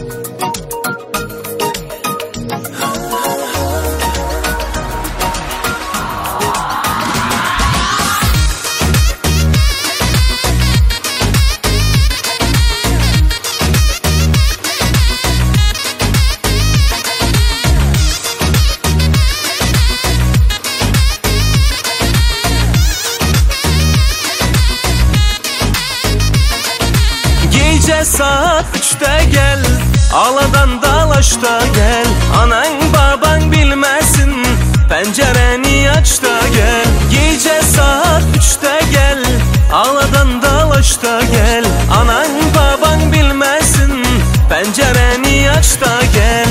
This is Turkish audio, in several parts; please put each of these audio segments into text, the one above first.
Gece saat 3'te gel, Aladan dalaşta gel. Anan baban bilmesin, pencereni aç da gel. Gece saat 3'te gel, Aladan dalaşta gel. Anan baban bilmesin, pencereni aç da gel.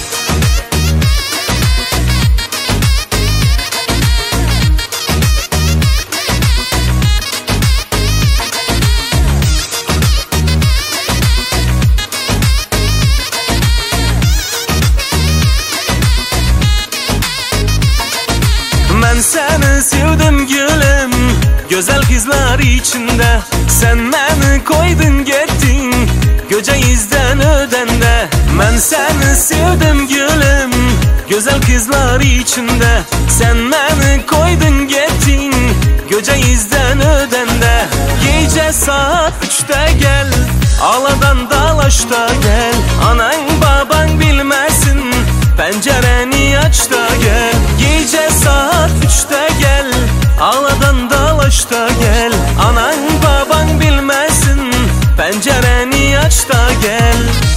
Ben seni sevdim gülüm, güzel kızlar içinde. Sen beni koydun gittin, Göceğiz'den ödende. Ben seni sevdim gülüm, güzel kızlar içinde. Sen beni koydun gittin, Göceğiz'den ödende. Gece saat 3'te gel, Aladan dalaşta gel. Anan baban bilmesin, pencereni aç da gel. Gece saat 3'te gel, Aladan dalaşta gel. Anan baban bilmesin, pencereni aç da gel.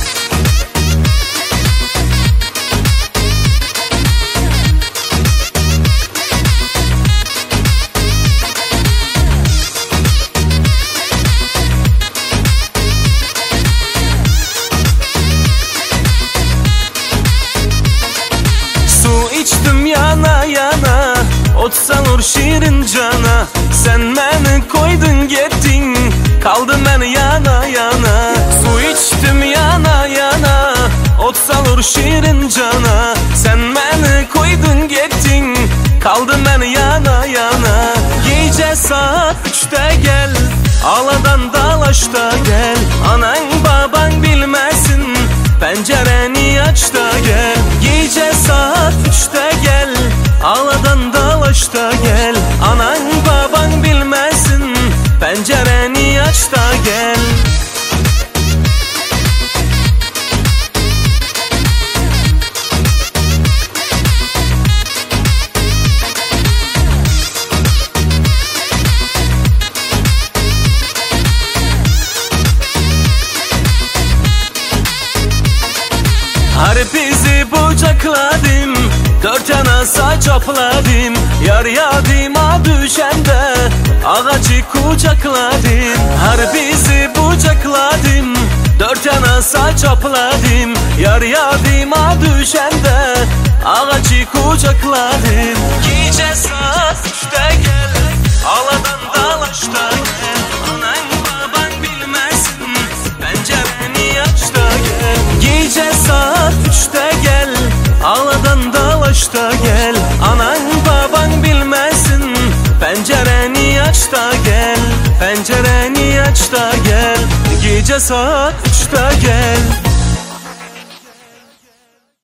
İçtim yana yana, ot salır şirin cana. Sen beni koydun gittin, kaldım ben yana yana. Su içtim yana yana, ot salır şirin cana. Sen beni koydun gittin, kaldım ben yana yana. Gece saat 3'te gel, Aladan dalaşta gel. Anan baban bilmesin, pencereni aç da gel. Gece saat 3'te gel, Aladan dalaşta gel. Anan baban bilmesin, pencereni aç da gel. Harpizi bucakladım, 4 yana saçapladım. Yar yadıma düşende, ağacı kucakladım. Harpizi bucakladım, 4 yana saçapladım. Yar yadıma düşende, ağacı kucakladım. Gece saat 3'te gel, Aladan dalaşta gel. Anan baban bilmesin, pencereni aç da gel. Gece saat 3'te gel, Aladan dalaşta gel. Anan baban bilmesin, pencereni aç da gel. Pencereni aç da gel. Gece saat 3'te gel.